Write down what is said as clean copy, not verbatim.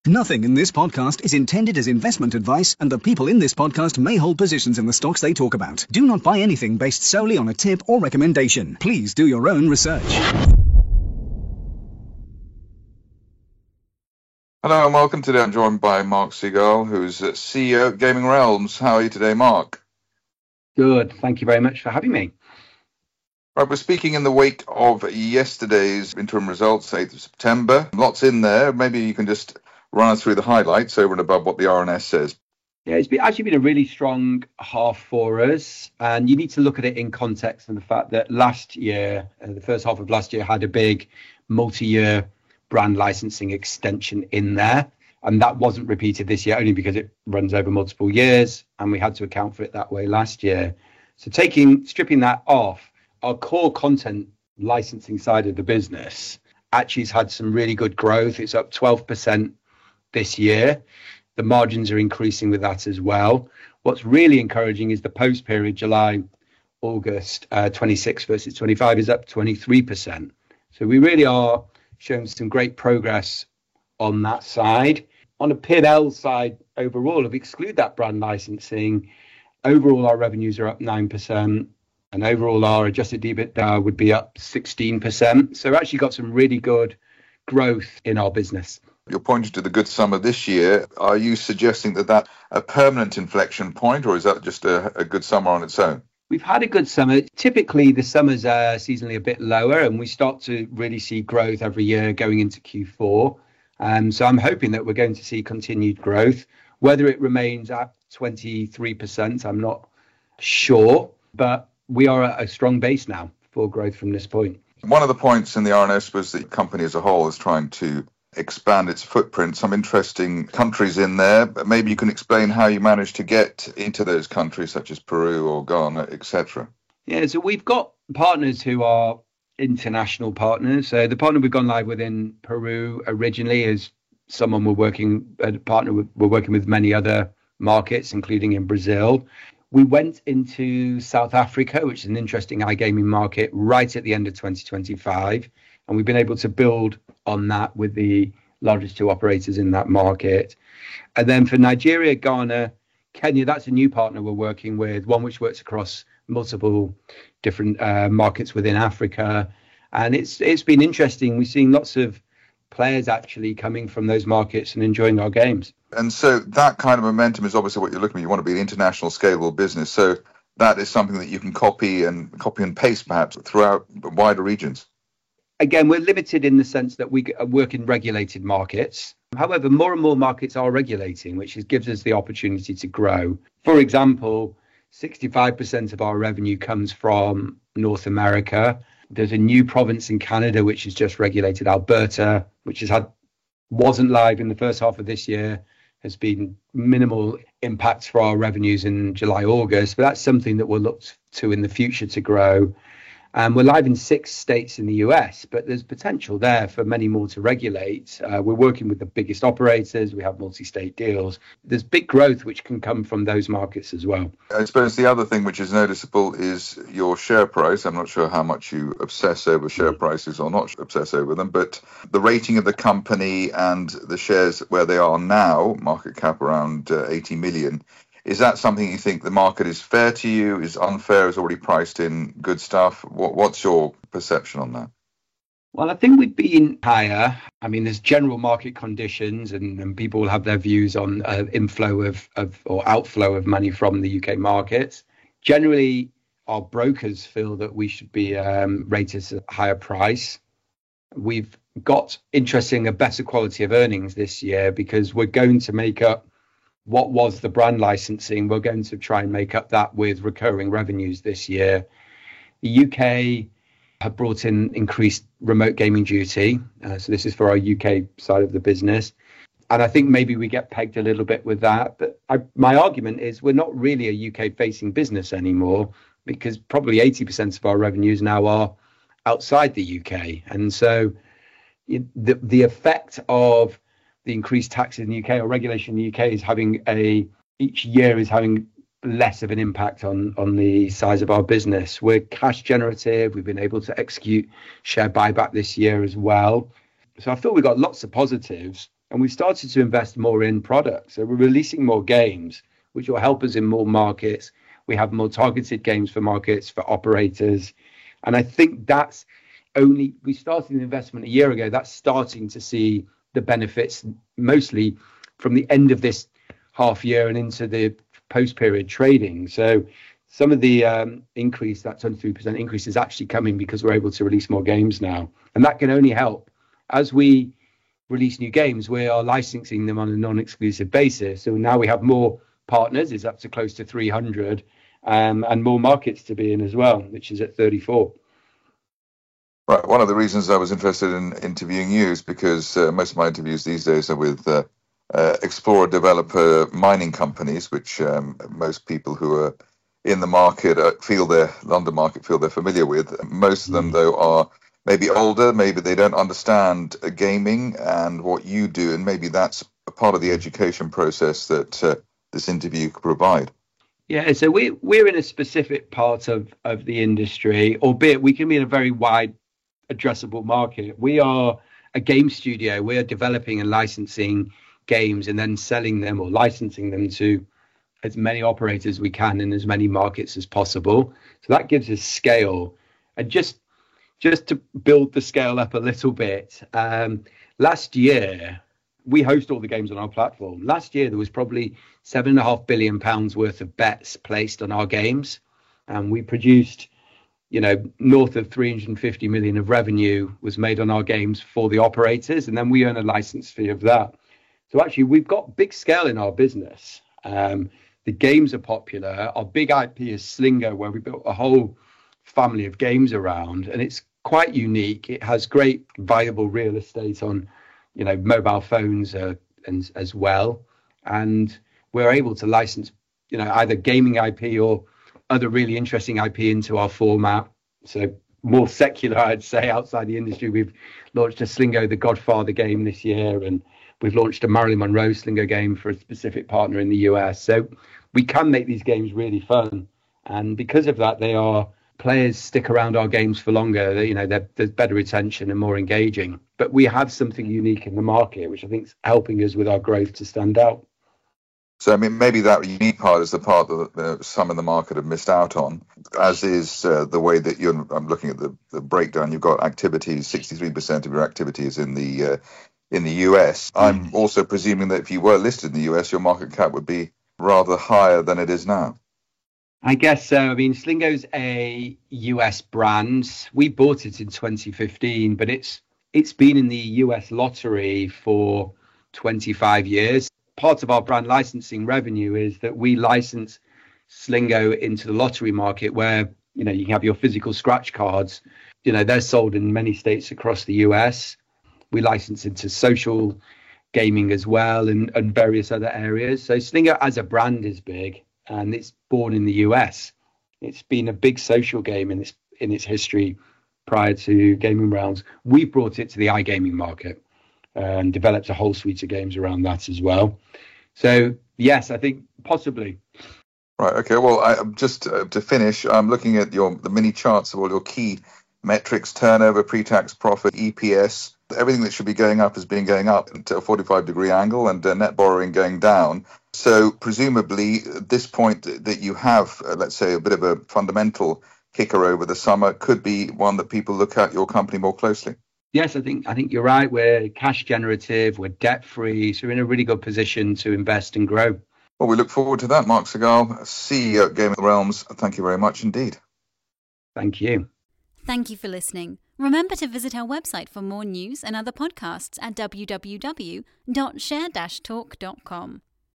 Nothing in this podcast is intended as investment advice, and the people in this podcast may hold positions in the stocks they talk about. Do not buy anything based solely on a tip or recommendation. Please do your own research. Hello and welcome. Today I'm joined by Mark Seagull, who's CEO at Gaming Realms. How are you today, Mark? Good. Thank you very much for having me. Right, we're speaking in the wake of yesterday's interim results, 8th of September. Lots in there. Maybe you can just run us through the highlights over and above what the RNS says. Yeah, it's actually been a really strong half for us. And you need to look at it in context and the fact that last year, the first half of last year, had a big multi-year brand licensing extension in there. And that wasn't repeated this year, only because it runs over multiple years. And we had to account for it that way last year. So stripping that off, our core content licensing side of the business actually has had some really good growth. It's up 12% this year. The margins are increasing with that as well. What's really encouraging is the post period, July, August 26 versus 25 is up 23%. So we really are showing some great progress on that side. On a P&L side overall, if we exclude that brand licensing, overall our revenues are up 9%, and overall our adjusted EBITDA would be up 16%. So we've actually got some really good growth in our business. You're pointing to the good summer this year. Are you suggesting that that's a permanent inflection point, or is that just a good summer on its own? We've had a good summer. Typically, the summers are seasonally a bit lower, and we start to really see growth every year going into Q4. So I'm hoping that we're going to see continued growth. Whether it remains at 23%, I'm not sure, but we are at a strong base now for growth from this point. One of the points in the RNS was that the company as a whole is trying to expand its footprint. Some interesting countries in there, but maybe you can explain how you managed to get into those countries such as Peru or Ghana, etc. Yeah, so we've got partners who are international partners. So the partner we've gone live with in Peru originally is someone we're working with many other markets, including in Brazil. We went into South Africa, which is an interesting iGaming market, right at the end of 2025. And we've been able to build on that with the largest two operators in that market. And then for Nigeria, Ghana, Kenya, that's a new partner we're working with, one which works across multiple different markets within Africa. And it's been interesting. We've seen lots of players actually coming from those markets and enjoying our games. And so that kind of momentum is obviously what you're looking at. You want to be an international scalable business. So that is something that you can copy and paste perhaps throughout wider regions. Again, we're limited in the sense that we work in regulated markets. However, more and more markets are regulating, which gives us the opportunity to grow. For example, 65% of our revenue comes from North America. There's a new province in Canada, which is just regulated, Alberta, which wasn't live in the first half of this year, has been minimal impacts for our revenues in July, August. But that's something that we'll look to in the future to grow. We're live in 6 states in the US, but there's potential there for many more to regulate. We're working with the biggest operators. We have multi-state deals. There's big growth which can come from those markets as well. I suppose the other thing which is noticeable is your share price. I'm not sure how much you obsess over share prices or not obsess over them, but the rating of the company and the shares where they are now, market cap around 80 million, is that something you think the market is fair to you, is unfair, is already priced in good stuff? What's your perception on that? Well, I think we've been higher. I mean, there's general market conditions and people will have their views on inflow of or outflow of money from the UK markets. Generally, our brokers feel that we should be rated at a higher price. We've got, a better quality of earnings this year because we're going to make up what was the brand licensing. We're going to try and make up that with recurring revenues this year. The UK have brought in increased remote gaming duty. So this is for our UK side of the business. And I think maybe we get pegged a little bit with that. But my argument is we're not really a UK facing business anymore because probably 80% of our revenues now are outside the UK. And so the effect of the increased taxes in the UK or regulation in the UK is each year is having less of an impact on the size of our business. We're cash generative. We've been able to execute share buyback this year as well. So I feel we've got lots of positives. And we've started to invest more in products. So we're releasing more games, which will help us in more markets. We have more targeted games for markets, for operators. And I think we started the investment a year ago. That's starting to see the benefits mostly from the end of this half year and into the post-period trading. So some of the increase, that 23% increase, is actually coming because we're able to release more games now. And that can only help. As we release new games, we are licensing them on a non-exclusive basis. So now we have more partners, it's up to close to 300, and more markets to be in as well, which is at 34. Right. One of the reasons I was interested in interviewing you is because most of my interviews these days are with explorer developer mining companies, which most people who are in the market London market feel they're familiar with. Most of them, though, are maybe older, maybe they don't understand gaming and what you do, and maybe that's a part of the education process that this interview could provide. Yeah, so we're in a specific part of the industry, albeit we can be in a very wide addressable market. We are a game studio. We are developing and licensing games and then selling them or licensing them to as many operators as we can in as many markets as possible. So that gives us scale. And just to build the scale up a little bit, last year, we host all the games on our platform. Last year, there was probably £7.5 billion worth of bets placed on our games. And we produced, north of 350 million of revenue was made on our games for the operators. And then we earn a license fee of that. So actually, we've got big scale in our business. The games are popular. Our big IP is Slingo, where we built a whole family of games around. And it's quite unique. It has great viable real estate on mobile phones and as well, and we're able to license either gaming IP or other really interesting IP into our format. So more secular, I'd say, outside the industry. We've launched a Slingo The Godfather game this year, and we've launched a Marilyn Monroe Slingo game for a specific partner in the US. So we can make these games really fun, and because of that, players stick around our games for longer. There's better retention and more engaging. But we have something unique in the market, which I think is helping us with our growth to stand out. So, I mean, maybe that unique part is the part that some in the market have missed out on, as is the way that I'm looking at the breakdown. You've got activities, 63% of your activities in the US. I'm also presuming that if you were listed in the US, your market cap would be rather higher than it is now. I guess so. I mean, Slingo's a US brand. We bought it in 2015, but it's been in the US lottery for 25 years. Part of our brand licensing revenue is that we license Slingo into the lottery market, where you can have your physical scratch cards. They're sold in many states across the US. We license into social gaming as well, and various other areas. So Slingo as a brand is big. And it's born in the US. It's been a big social game in its history prior to gaming rounds. We brought it to the iGaming market and developed a whole suite of games around that as well. So yes, I think possibly. Right. Okay. Well, just to finish, I'm looking at the mini charts of all your key metrics: turnover, pre-tax profit, EPS. Everything that should be going up has been going up to a 45-degree angle, and net borrowing going down. So presumably at this point that you have, let's say, a bit of a fundamental kicker over the summer could be one that people look at your company more closely. Yes, I think you're right. We're cash generative, we're debt free, so we're in a really good position to invest and grow. Well, we look forward to that. Mark Segal, CEO at Gaming Realms. Thank you very much indeed. Thank you. Thank you for listening. Remember to visit our website for more news and other podcasts at www.share-talk.com.